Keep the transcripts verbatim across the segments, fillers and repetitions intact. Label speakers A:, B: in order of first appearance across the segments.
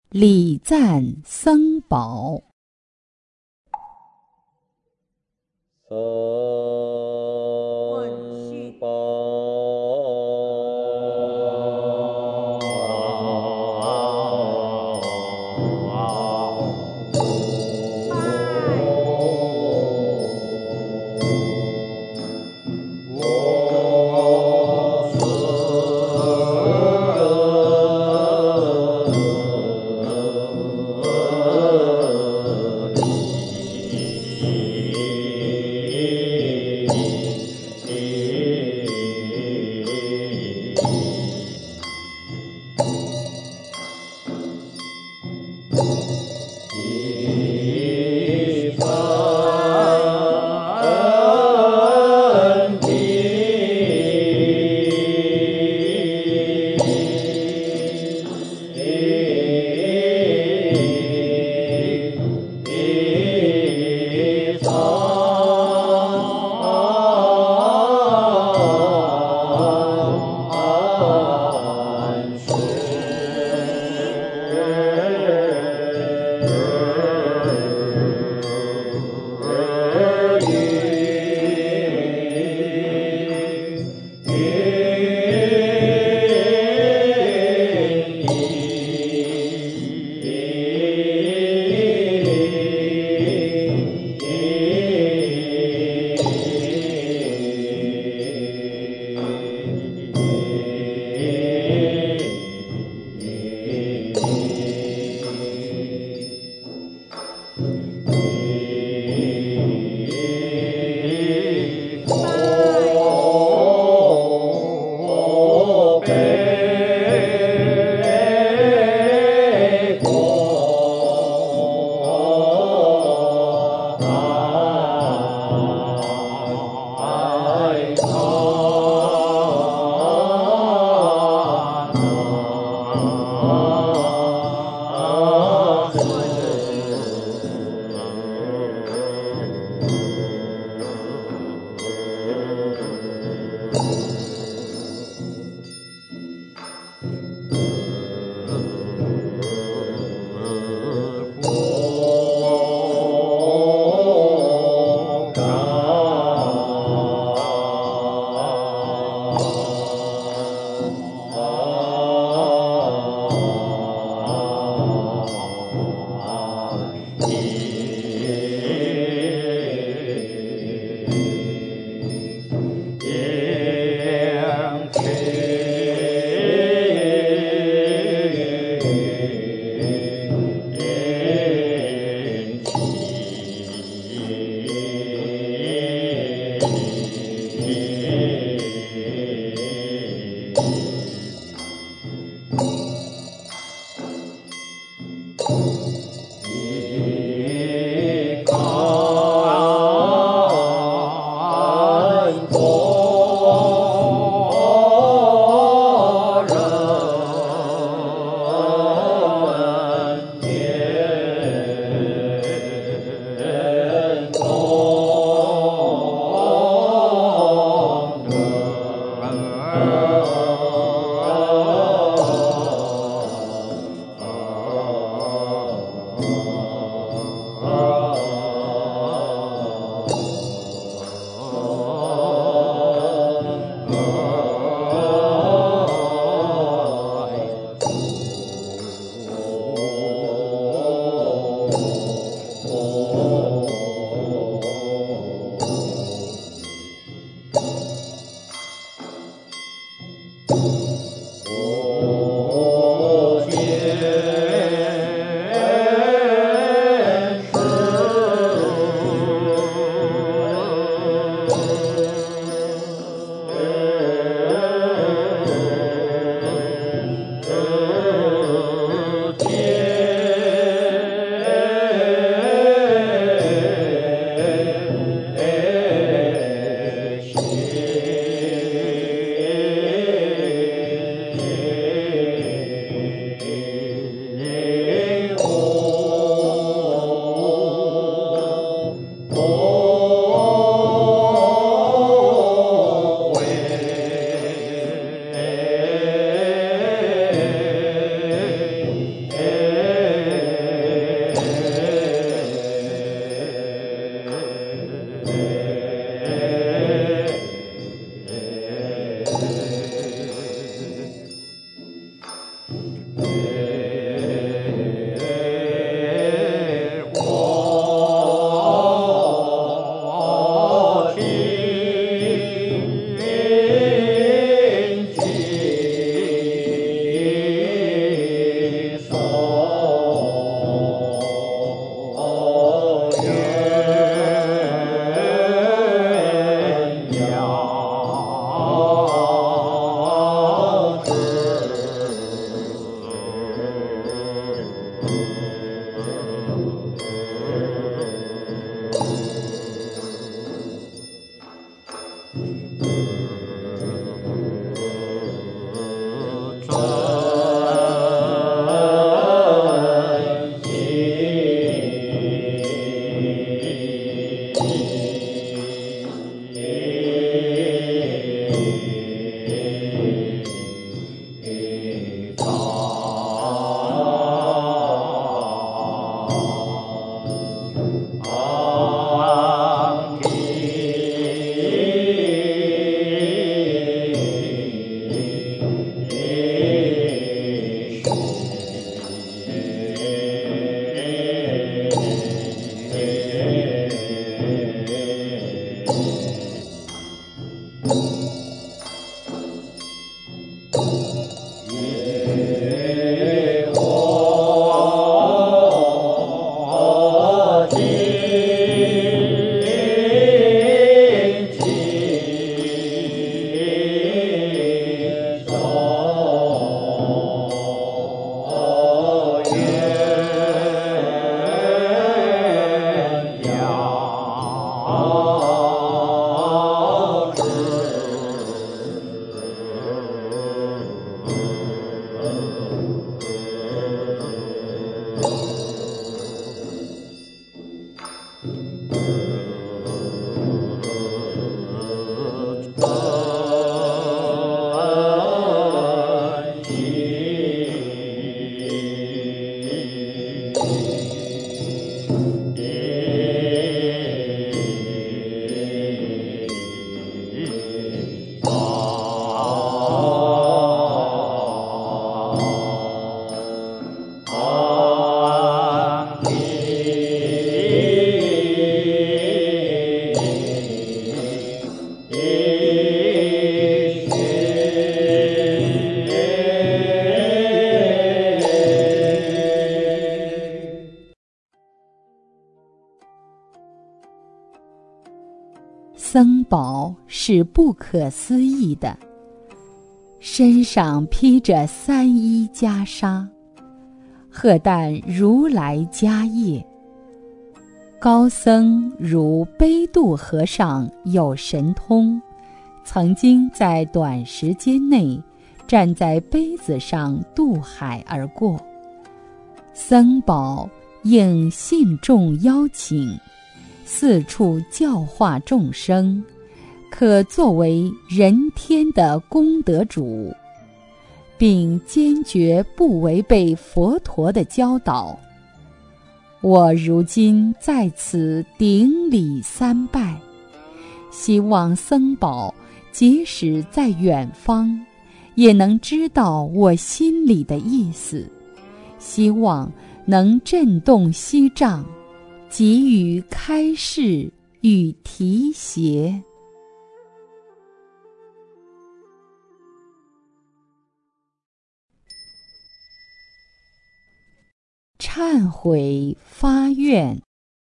A: 礼赞僧宝。
B: 僧宝。
A: 僧宝是不可思议的，身上披着三衣袈裟，荷担如来家业。高僧如悲度和尚有神通，曾经在短时间内站在杯子上渡海而过。僧宝应信众邀请，四处教化众生，可作为人天的功德主，并坚决不违背佛陀的教导。我如今在此顶礼三拜，希望僧宝即使在远方，也能知道我心里的意思，希望能震动西藏，给予开示与提携。忏悔发愿。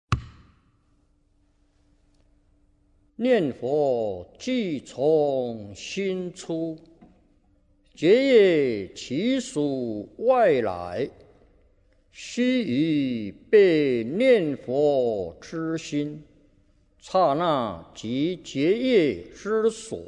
C: 念佛即从心出，结业其属外来，须臾被念佛之心，刹那即结业之所。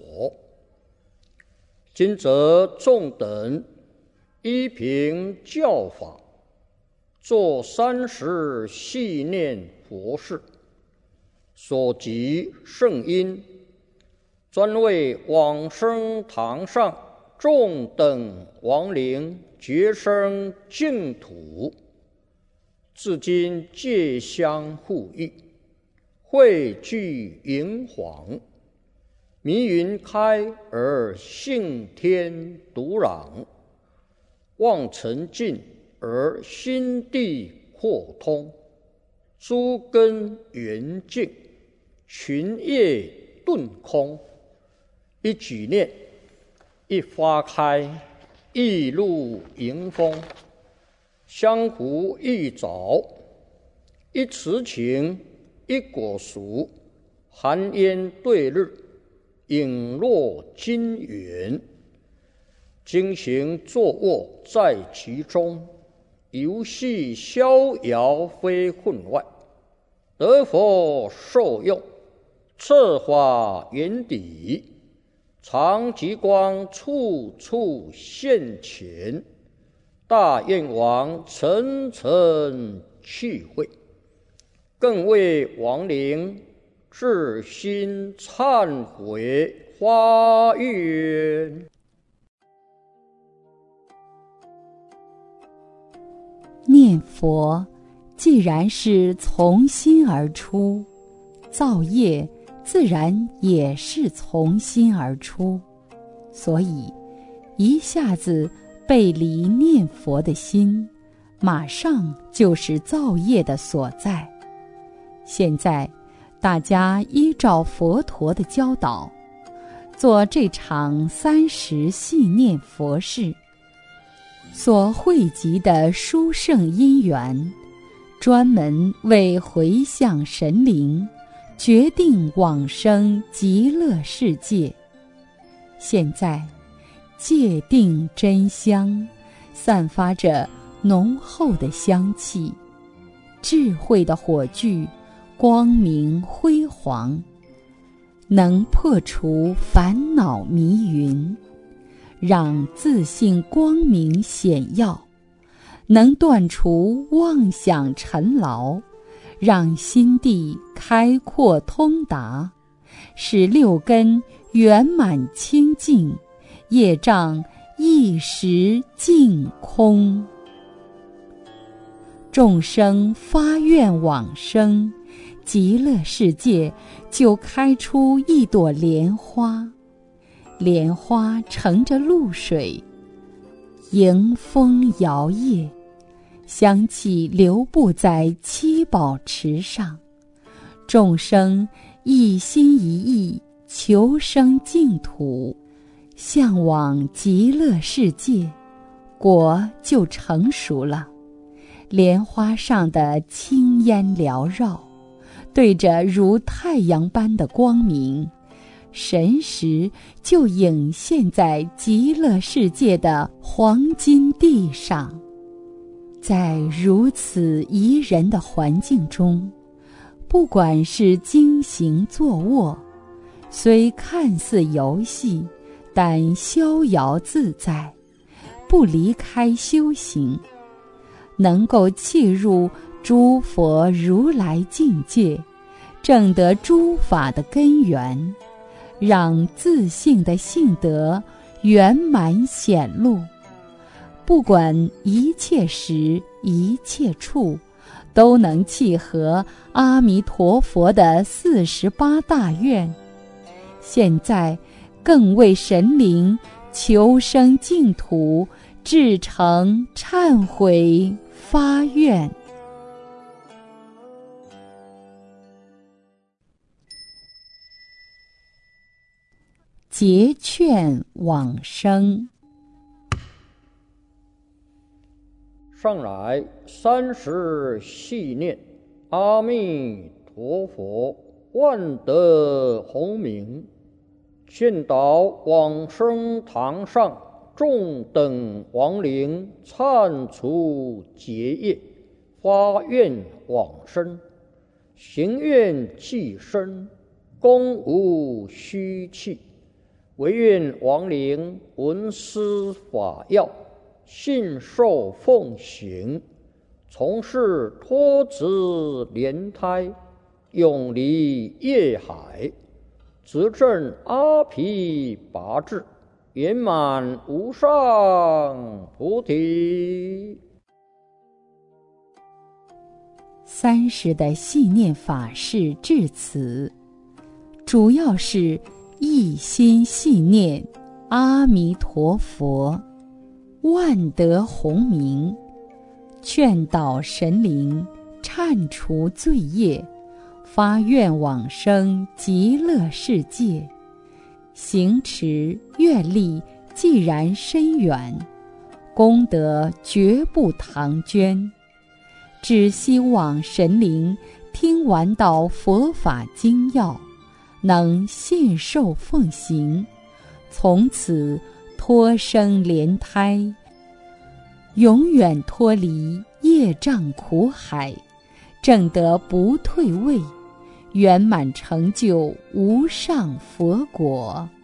C: 今则众等依凭教法，做三时系念佛事，所及圣因，专为往生堂上众等亡灵觉生净土，至今戒香护益，汇聚银黄，迷云开而性天独朗， 望沉静而心地豁通，诸根圆净，群叶顿空。一举念，一花开，一露迎风，相互一早，一池情，一果熟，寒烟对日，影落金圆。经行坐卧在其中，游戏逍遥非分外。得佛受用，策法圆底，常极光处处现前，大愿王层层去会，更为亡灵至心忏悔发愿。
A: 念佛既然是从心而出，造业自然也是从心而出，所以一下子背离念佛的心，马上就是造业的所在。现在大家依照佛陀的教导，做这场三时系念佛事，所汇集的殊胜因缘，专门为回向神灵，决定往生极乐世界。现在戒定真香散发着浓厚的香气，智慧的火炬光明辉煌，能破除烦恼迷云，让自信光明显耀，能断除妄想尘劳，让心地开阔通达，使六根圆满清净，业障一时尽空。众生发愿往生极乐世界，就开出一朵莲花，莲花乘着露水，迎风摇曳，香气流布在七宝池上。众生一心一意求生净土，向往极乐世界，果就成熟了。莲花上的青烟缭绕，对着如太阳般的光明，神识就隐现在极乐世界的黄金地上。在如此宜人的环境中，不管是经行坐卧，虽看似游戏，但逍遥自在，不离开修行，能够契入诸佛如来境界，证得诸法的根源，让自性的性德圆满显露。不管一切时一切处，都能契合阿弥陀佛的四十八大愿。现在更为神灵求生净土至诚忏悔发愿。结劝往生。
C: 上来三时系念阿弥陀佛，万德洪名，劝导往生堂上众等亡灵忏除结业，发愿往生，行愿既生，功无虚弃，唯愿亡灵闻思法要，信受奉行，从事脱子莲胎，永离业海，执证阿毗跋致，圆满无上菩提。
A: 三时的系念法事至此，主要是一心系念阿弥陀佛， 万德洪名，劝导神灵忏除罪业，发愿往生极乐世界。行持愿力既然深远，功德绝不唐捐。只希望神灵听完到佛法精要，能信受奉行，从此脱生莲胎，永远脱离业障苦海，证得不退位，圆满成就无上佛果。